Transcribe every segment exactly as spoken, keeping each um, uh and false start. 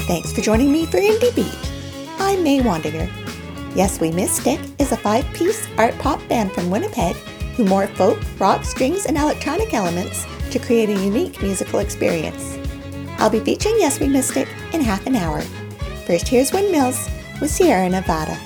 Thanks for joining me for Indie Beat. I'm May Wandiger. Yes We Mystic is a five-piece art pop band from Winnipeg who morph folk, rock, strings, and electronic elements to create a unique musical experience. I'll be featuring Yes We Mystic in half an hour. First, here's Windmills with Sierra Nevada.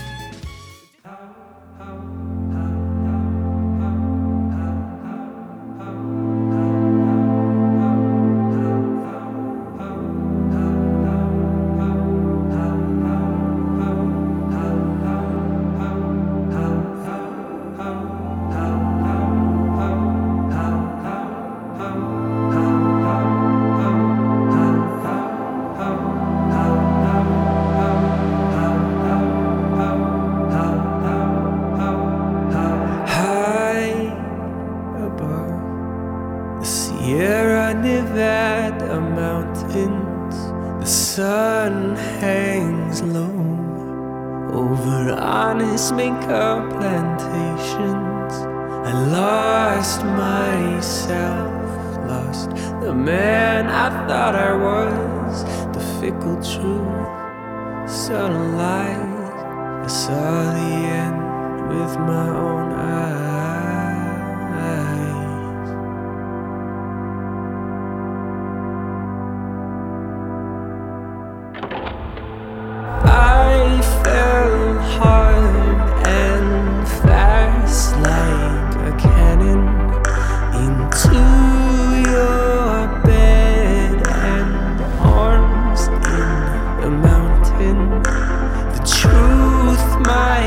Sierra Nevada mountains, the sun hangs low over honest makeup plantations. I lost myself, lost the man I thought I was, the fickle truth, subtle lies. I saw the end with my own eyes. I fell hard and fast like a cannon into your bed and arms in the mountain. The truth, my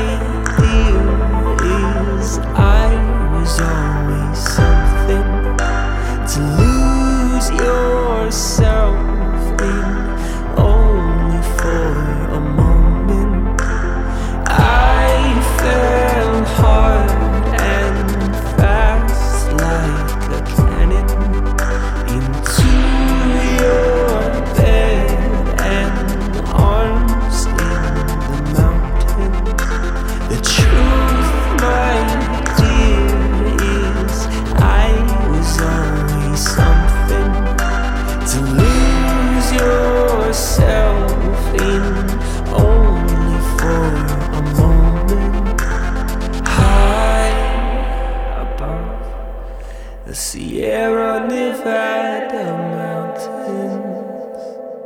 dear, is I was always something to lose yourself in, only for a moment. I fell hard and fast like a cannon into your bed and arms in the mountain. The truth, my dear, is I was always something to lose yourself in, only for a moment. High above the Sierra Nevada mountains.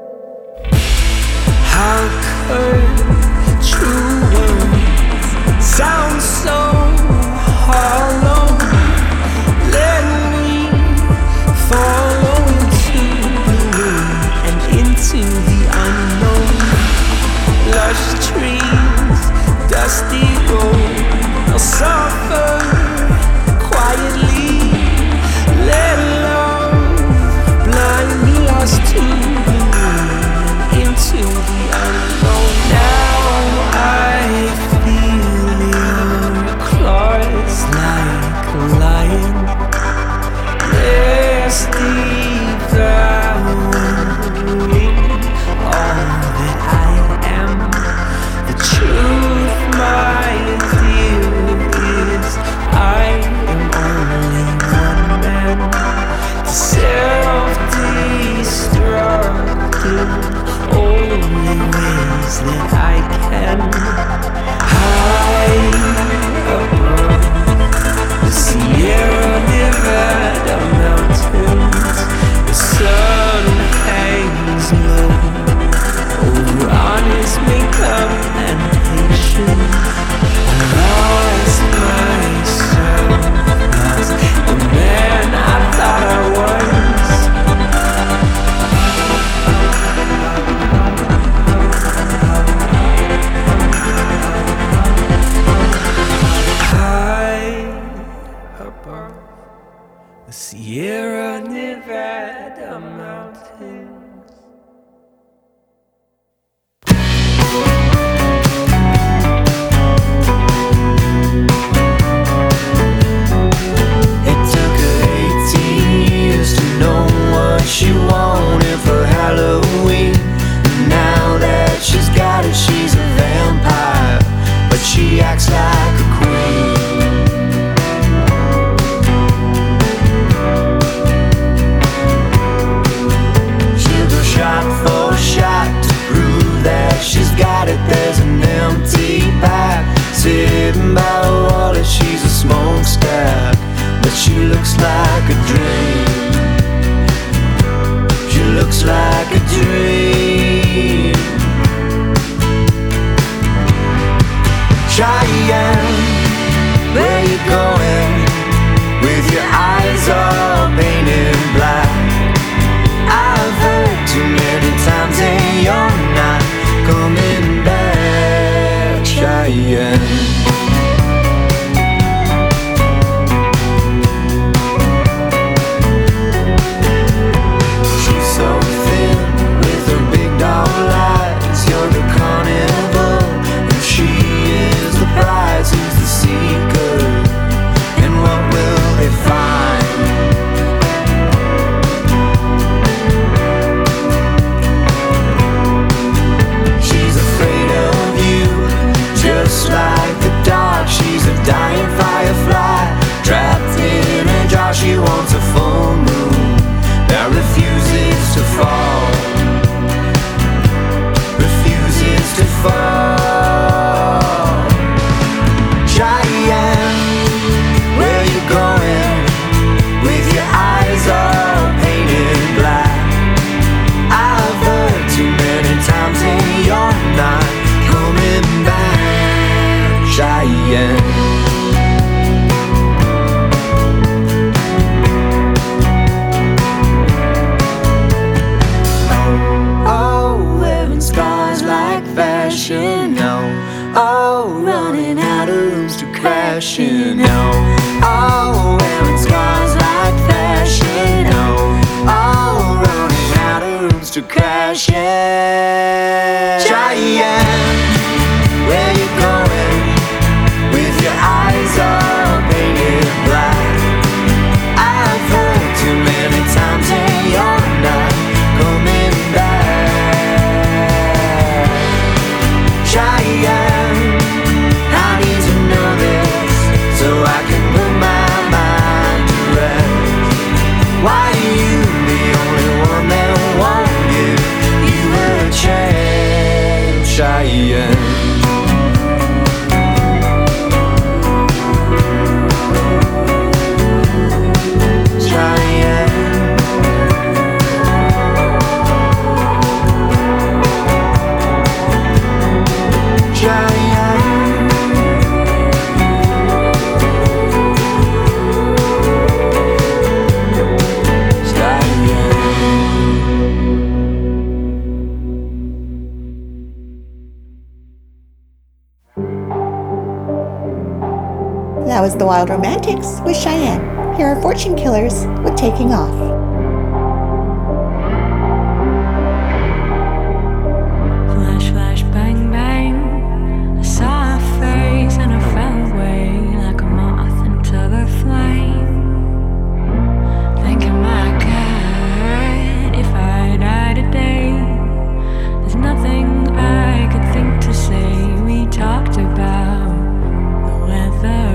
How could true words sound so hollow? Let me follow into the wind and into the unknown. Lush trees, dusty road, I'll suffer quietly. Let love blind me, lost to the wind and into the unknown. Now I feel your claws like a lion. Yes, devouring all that I am. The truth, my dear, is I am only one man, self-destructive, only ways that I can. High above the Sierra Nevada mountains, the sun hangs low over honest makeup and patience. I lost myself, lost the man I thought I was. to crash in. Cheyenne, where you going with your eyes all painted black? I've heard too many times that you're not coming back. Cheyenne, I need to know this so I can put my mind to rest. Why are you the only one that won't give you a chance, Cheyenne? That was The Wild Romantics with Cheyenne. Here are Fortune Killers with Taking Off. Flash, flash, bang, bang. I saw a face and I fell away like a moth into the flame. Thinking, my God, if I die today, there's nothing I could think to say. We talked about the weather.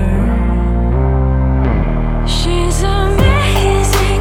She's amazing.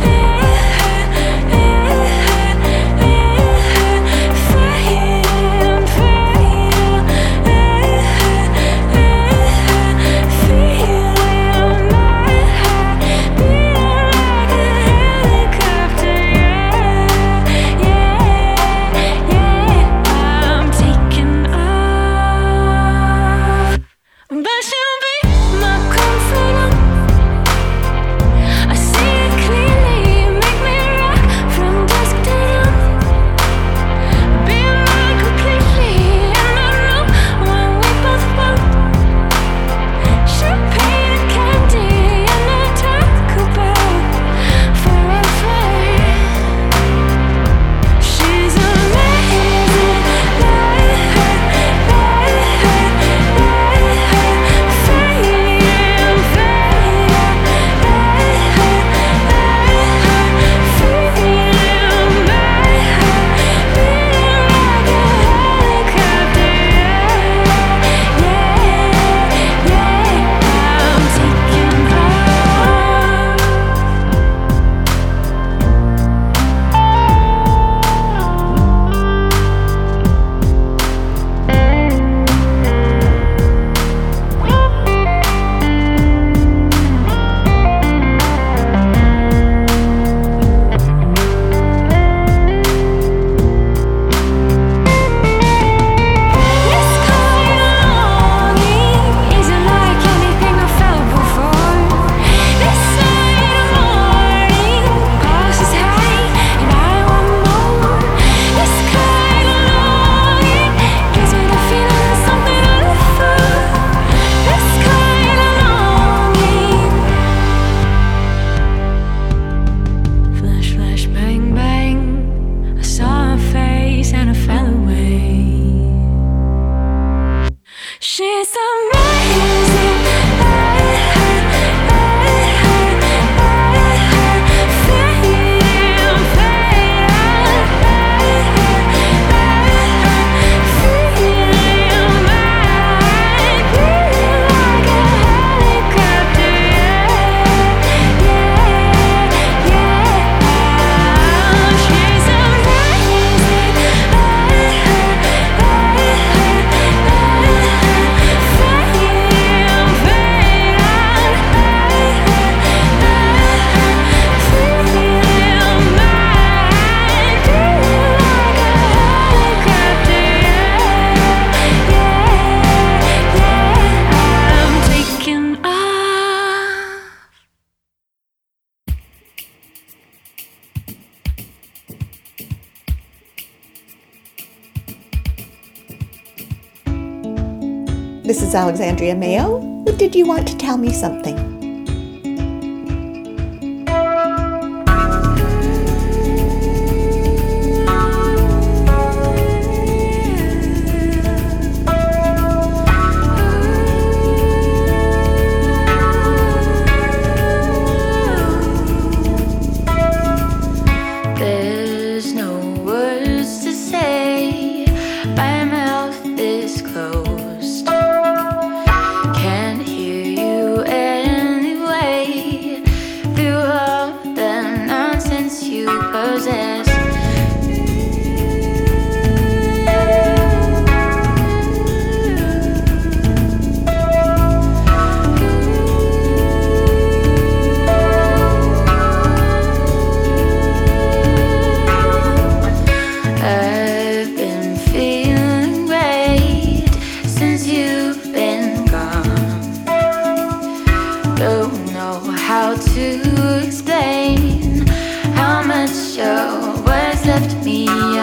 This is Alexandria Mayo with Did You Want to Tell Me Something? left me